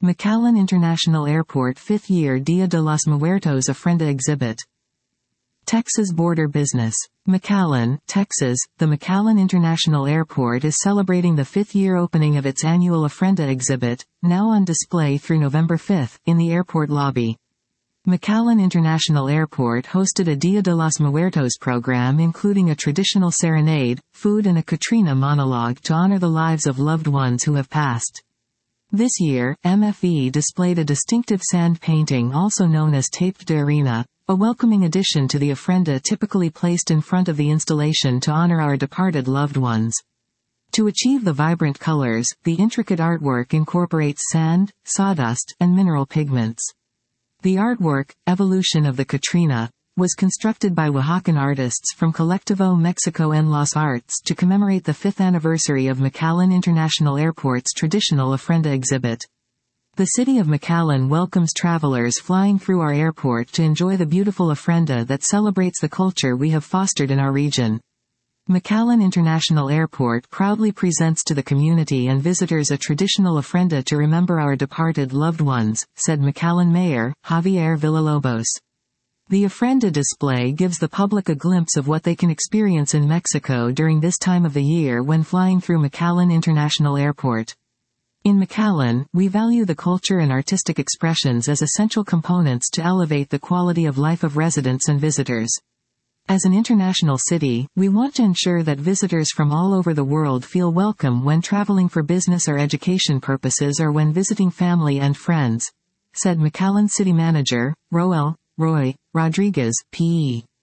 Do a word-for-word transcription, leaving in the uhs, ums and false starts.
McAllen International Airport fifth year Dia de los Muertos Ofrenda exhibit. Texas border business. McAllen, Texas. The McAllen International Airport is celebrating the fifth year opening of its annual Ofrenda exhibit, now on display through November fifth, in the airport lobby. McAllen International Airport hosted a Dia de los Muertos program including a traditional serenade, food and a Katrina monologue to honor the lives of loved ones who have passed. This year, M F E displayed a distinctive sand painting also known as Tape de Arena, a welcoming addition to the ofrenda typically placed in front of the installation to honor our departed loved ones. To achieve the vibrant colors, the intricate artwork incorporates sand, sawdust, and mineral pigments. The artwork, Evolution of the Katrina, was constructed by Oaxacan artists from Colectivo Mexico en Las Artes to commemorate the fifth anniversary of McAllen International Airport's traditional ofrenda exhibit. The city of McAllen welcomes travelers flying through our airport to enjoy the beautiful ofrenda that celebrates the culture we have fostered in our region. McAllen International Airport proudly presents to the community and visitors a traditional ofrenda to remember our departed loved ones, said McAllen Mayor, Javier Villalobos. The ofrenda display gives the public a glimpse of what they can experience in Mexico during this time of the year when flying through McAllen International Airport. In McAllen, we value the culture and artistic expressions as essential components to elevate the quality of life of residents and visitors. As an international city, we want to ensure that visitors from all over the world feel welcome when traveling for business or education purposes or when visiting family and friends, said McAllen City Manager, Roel Roy Rodriguez, P E